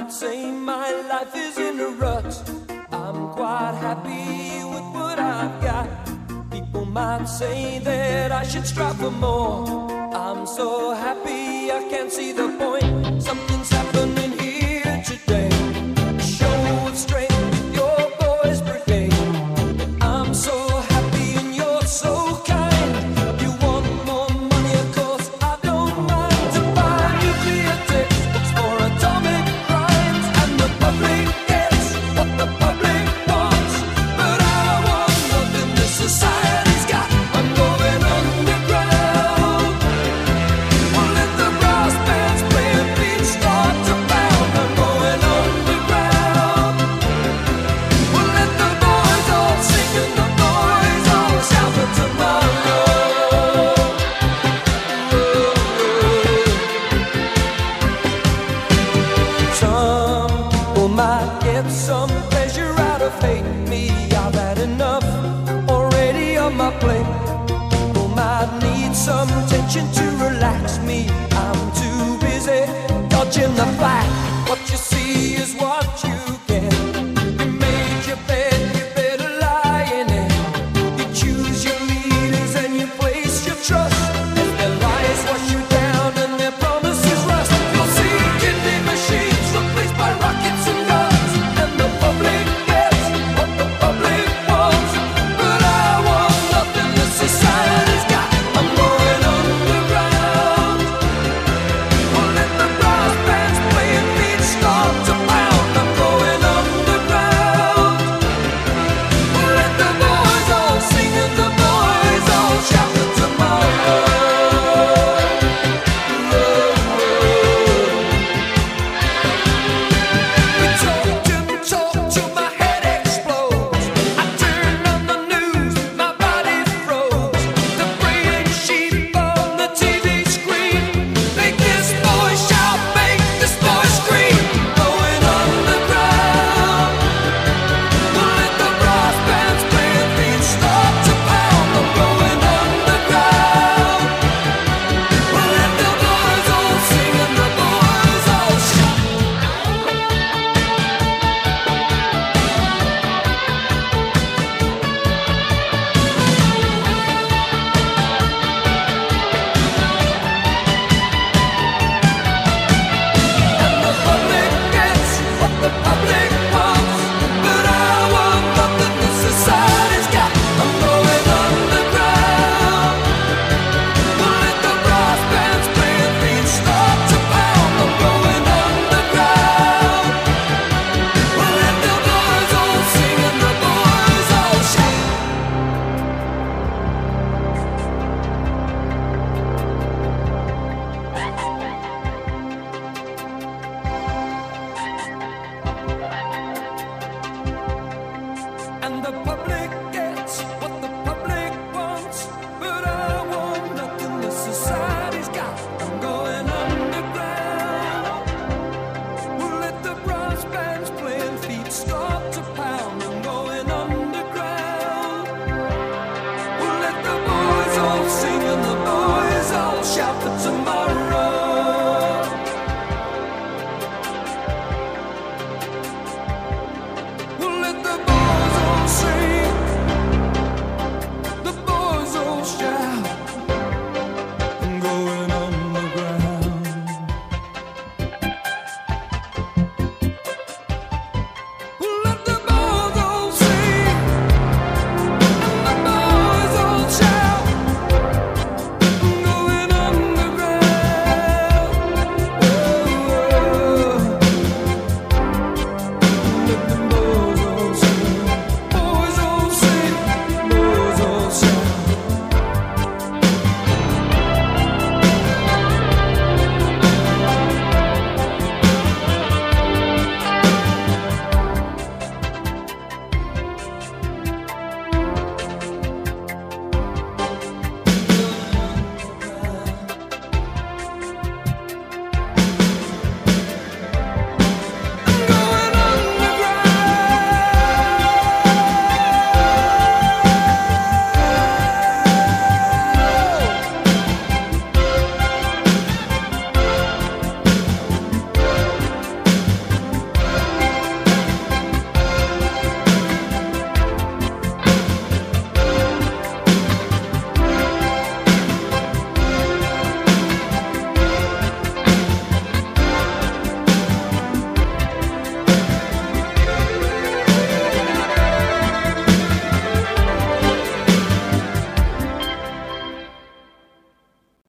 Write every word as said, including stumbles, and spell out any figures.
might say my life is in a rut. I'm quite happy with what I've got. People might say that I should strive for more. I'm so happy I can't see the point. Something's happening here today. Show of strength, your boys brigade. I'm so happy and you're so kind. You want more money, of course I don't mind. To buy nuclear textbooks for atomic crimes, and the public gets what the public wants. But I want nothing this society's got. I'm going underground. We'll let the brass bands play and beats start to pound. I'm going underground. We'll let the boys all sing and the boys all shout for tomorrow. Some people might get some pleasure out of hating me. I've had enough already on my plate. People might need some tension to relax me. I'm too busy dodging the